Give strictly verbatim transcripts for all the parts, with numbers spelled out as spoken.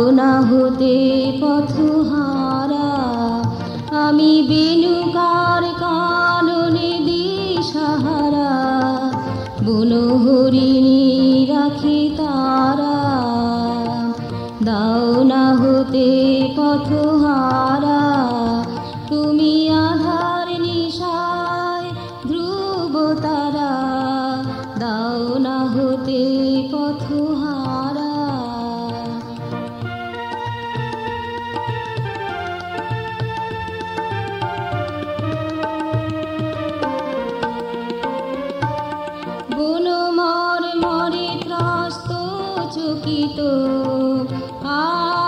না হতে পথহারা, আমি বেণুকার কাননে দিশাহারা, বনহরিণী রাখি তারা। দাও না হতে পথহারা, তুমি আধার নিশায় ধ্রুব তারা। দাও না হতে পথহারা। বন মরে মরে ত্রস্ত চকিত, আ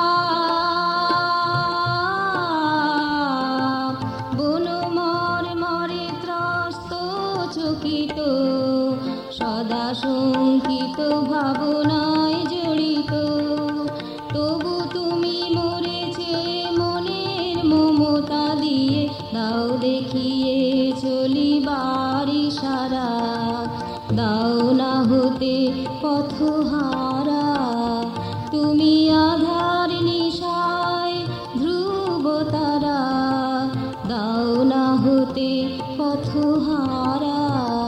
বন মরে মরে ত্রস্ত চকিত, সদা শঙ্কিত ভাবনায় জড়িত। তবু তুমি মরেছে মনের মমতা দিয়ে, দাও দেখিয়ে চলিবার ইশারা। দাও না হতে পথহারা, তুমি আধার নিশায় ধ্রুব তারা। দাও না হতে পথহারা।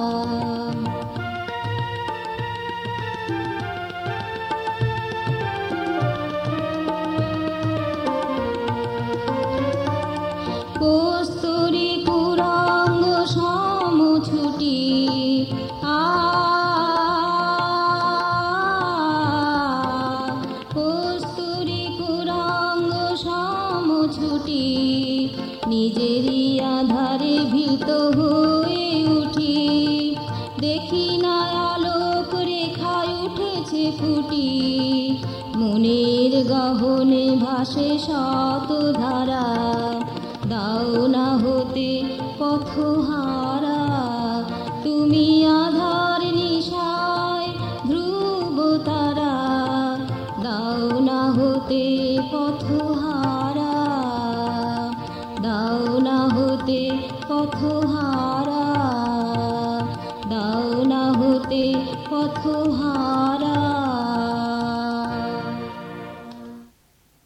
কস্তুরী কুরঙ্গ সম ছুটি, আ কস্তুরী কুরঙ্গ সম ছুটি, নিজেরই আধারে ভীত হয়ে উঠি। দেখি না আলোক রেখায় উঠেছে ফুটি, মনের গহনে ভাসে শত ধারা। দাও না হতে পথহারা, তুমি আধার নিশায় ধ্রুব তারা। দাও না হতে পথহারা, দাও না হতে পথহারা, দাও না হতে পথহারা।